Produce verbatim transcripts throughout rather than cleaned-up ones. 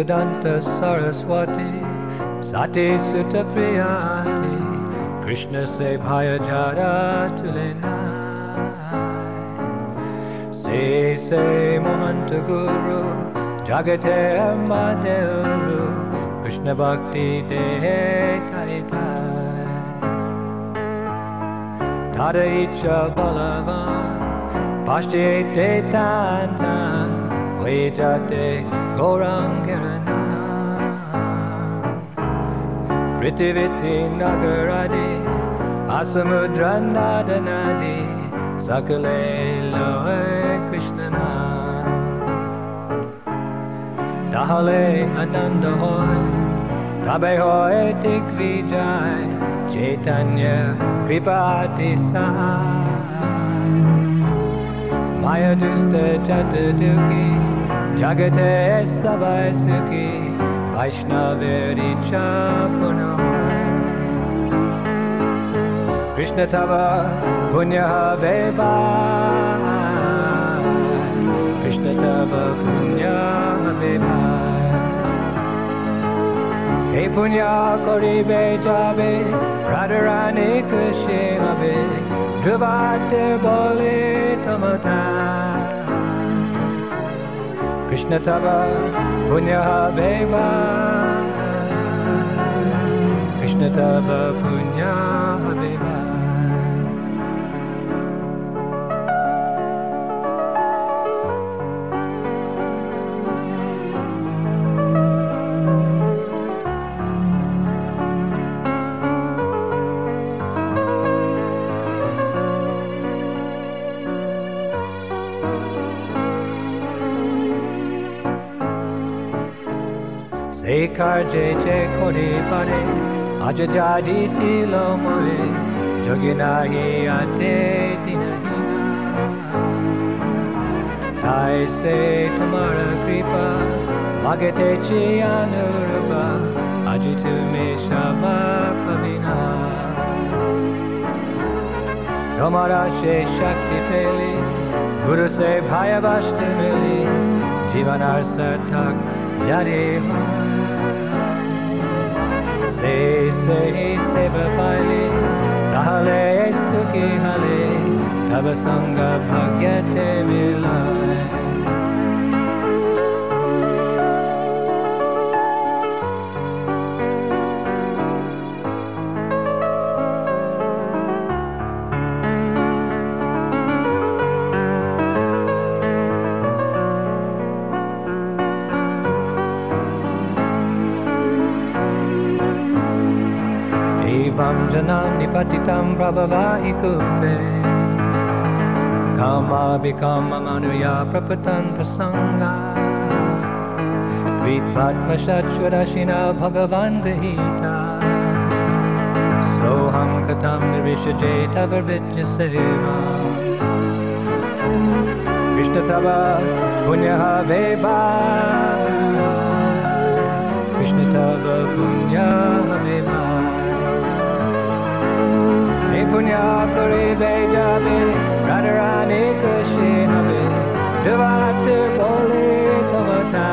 Siddhanta Saraswati Sati Sutta Priyati Krishna se bhaya jara tulena Se se Mohanta Guru Jagate Amaderu Krishna Bhakti De Taitai Tada Icha Balavan Pashyate Tantan Vejate Gorangirana Pritiviti Nagaradi Asamudra Nadanadi Sakale Loe Krishnana Dahale Ananda Hoy Tabe Hoy Digvijay Chaitanya Kripati Sahai Maya Dusta Jataduki Jagate Sabai Sukhi Vaishnaveri Chapuno Krishna Tava Punya Veva Krishna Tava Punya Veva Hey Punya Kori Bejabe Radharani Kushimave Dhruvate Bole Tamata Krishna Tava Punya Veva Krishna Tava Punya Veva Sekar je je kori pare Aja jadi tilo moe Joginahi ate dinahina Tai se tumara kripa Magete chi anurupa Ajitu me shama pavina Tomara she shakti peli Guru se bhaya vashti mili Jivanar sartak jare Se se seva paile Tahale sukhi hale Tava sangha bhagyate milai Janani patitam prabhavai kupe Kama bhikama manuya prapatan prasanga Vitvatma shachvarashina bhagavan vihita Soham katam nirvishaje tavarvijya seva Krishna tava punyaha veva Krishna tava punyaha veva Punya Kori Bejabe Radharani Kushinabe Dhruvate Bole Tamata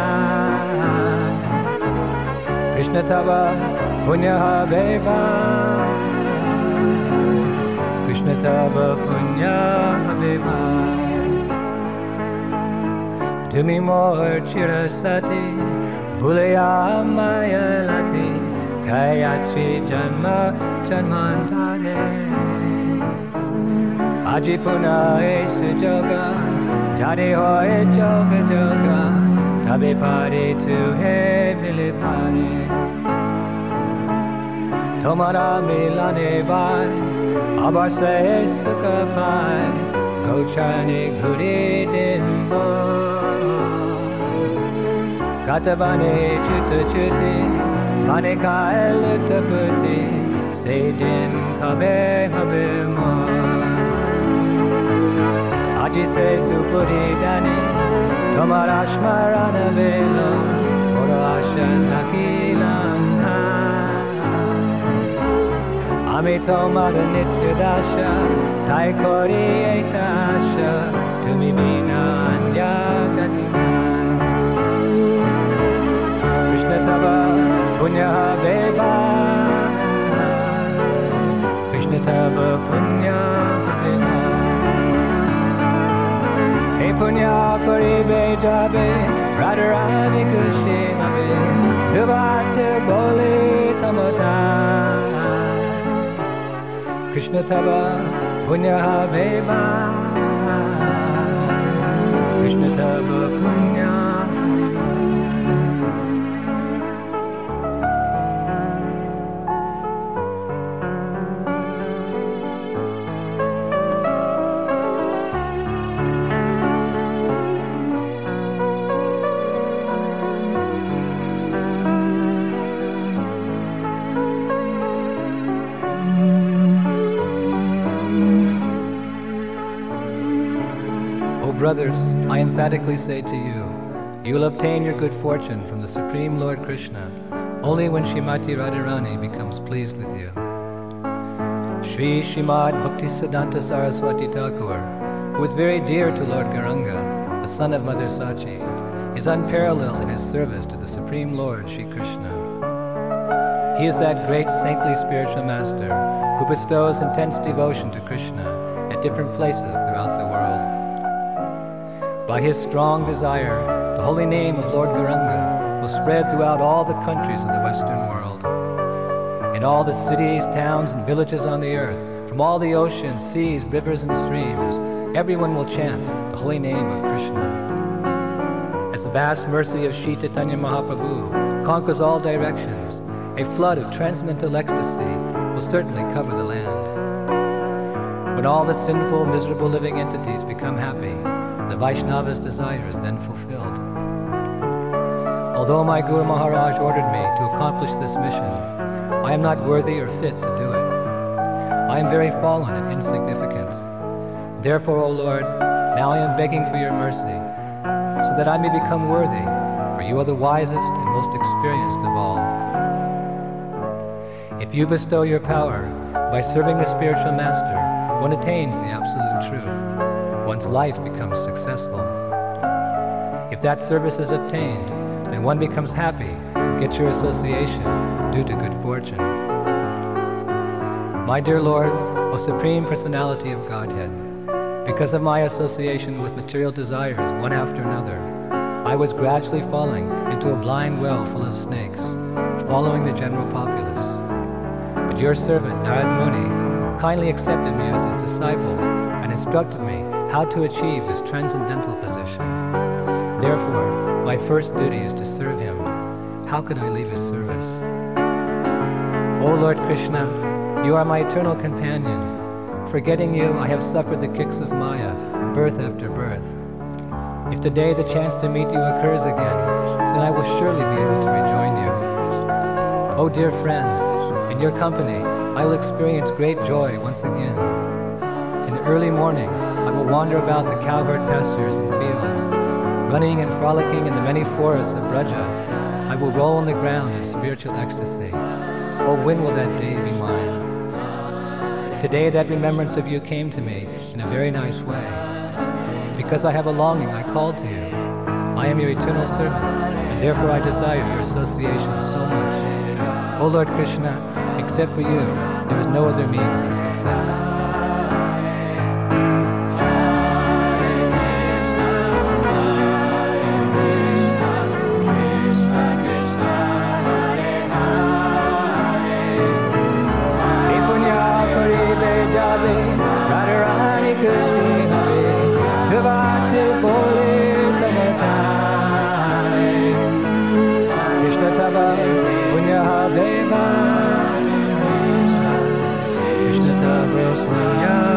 Krishna Tava Punya Veva Krishna Tava Punya Veva Tumi Mor Chirasati Bhulaya Maya Lati Kayachi Janma Janmantare Aji Puna Ese Joga Jare Hoye Joga Joga Tabe Pare Tu He Mili Pare Tomara Milane Vai Abar Se Sukha Pai Gochani Guri Dimbo Katavane Chuta Chuti Mane Kael Taputi Sedim Kabe Habe Mo Aji Se Supuri Dani Tomara Shmarana Velo Oro Ashan Nakilanta Ami Tomara Nitya Dasha Tai Kori Etasha Tumi Mina Anya Gatina Punya Beba Krishna Tava Punya Beba Hey Punya Karibe Jabe Radharani Kushimabe Duvate Bole Tamata Krishna Tava Punya Beba Krishna Tava Punya. Brothers, I emphatically say to you, you will obtain your good fortune from the Supreme Lord Krishna only when Srimati Radharani becomes pleased with you. Sri Srimad Bhaktisiddhanta Saraswati Thakur, who is very dear to Lord Gauranga, the son of Mother Sachi, is unparalleled in his service to the Supreme Lord Sri Krishna. He is that great saintly spiritual master who bestows intense devotion to Krishna at different places throughout the world. By his strong desire, the holy name of Lord Gauranga will spread throughout all the countries of the Western world. In all the cities, towns, and villages on the earth, from all the oceans, seas, rivers, and streams, everyone will chant the holy name of Krishna. As the vast mercy of Sri Chaitanya Mahaprabhu conquers all directions, a flood of transcendental ecstasy will certainly cover the land. When all the sinful, miserable living entities become happy, the Vaishnava's desire is then fulfilled. Although my Guru Maharaj ordered me to accomplish this mission, I am not worthy or fit to do it. I am very fallen and insignificant. Therefore, O Lord, now I am begging for your mercy, so that I may become worthy, for you are the wisest and most experienced of all. If you bestow your power, by serving the spiritual master, one attains the absolute truth. One's life becomes successful. If that service is obtained, then one becomes happy and gets your association due to good fortune. My dear Lord, O Supreme Personality of Godhead, because of my association with material desires one after another, I was gradually falling into a blind well full of snakes, following the general populace. But your servant, Narad Muni, kindly accepted me as his disciple and instructed me how to achieve this transcendental position. Therefore, my first duty is to serve him. How could I leave his service? O Lord Krishna, you are my eternal companion. Forgetting you, I have suffered the kicks of Maya, birth after birth. If today the chance to meet you occurs again, then I will surely be able to rejoin you. O dear friend, in your company, I will experience great joy once again. In the early morning, I will wander about the cowherd pastures and fields. Running and frolicking in the many forests of Braja, I will roll on the ground in spiritual ecstasy. Oh, when will that day be mine? Today that remembrance of you came to me in a very nice way. Because I have a longing, I called to you. I am your eternal servant, and therefore I desire your association so much. O Lord Krishna, except for you, there is no other means of success. Krishna Tava Punya